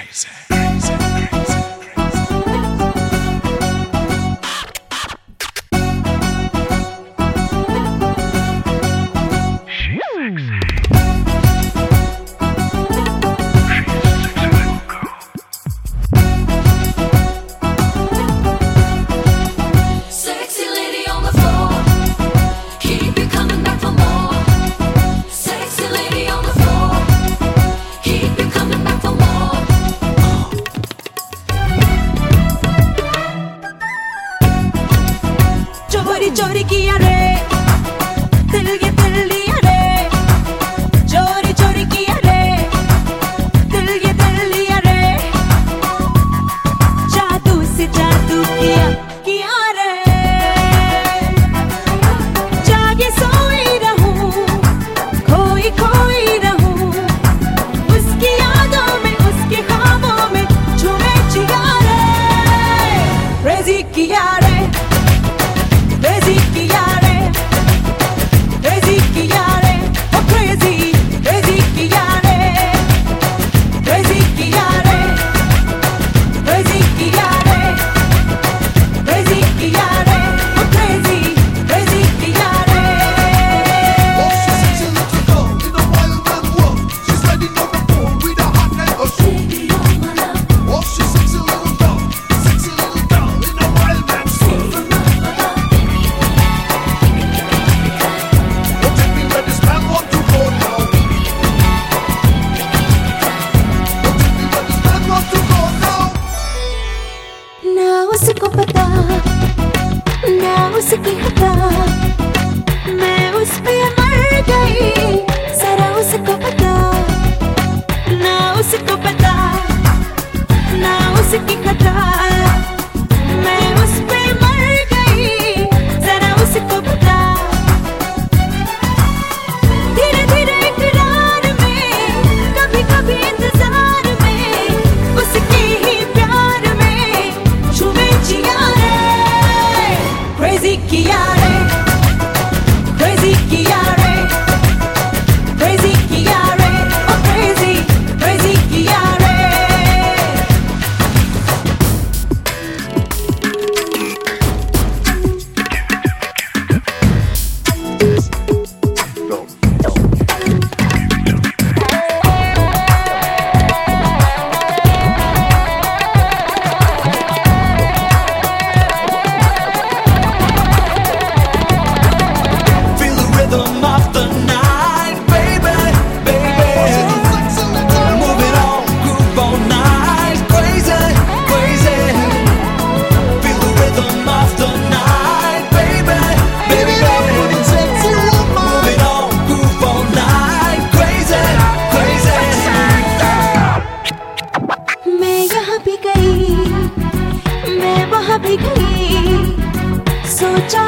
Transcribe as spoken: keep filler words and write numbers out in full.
चोरी किया रे दिल ये दिल लिया रे, चोरी चोरी किया रे दिल ये दिल लिया रे, जादू से जादू किया किया रे, जागे सोई रहूं खोई खोई रहूं उसकी यादों में उसके ख्वाबों में झूमे जिया रे, क्रेजी किया रे crazy कियारे crazy कियारे oh crazy crazy कियारे crazy कियारे crazy कियारे crazy कियारे oh crazy crazy कियारे. Oh, she's such a little girl in a wild and world. She's riding on the floor with a hot and a soul. Oh, she's such a little girl, such a little girl in a wild and soul. उसको पता ना उसकी खता, मैं उस पे मर गई जरा उसको पता, ना उसको पता ना उसकी खता, मैं उस पे मर गई जरा उसको पता, धीरे धीरे इकरार में कभी कभी इंतजार में उसके ही प्यार में झूमे जिया रे, crazy किया रे crazy किया रे crazy किया रे oh crazy crazy किया रे. भी गई, सोचा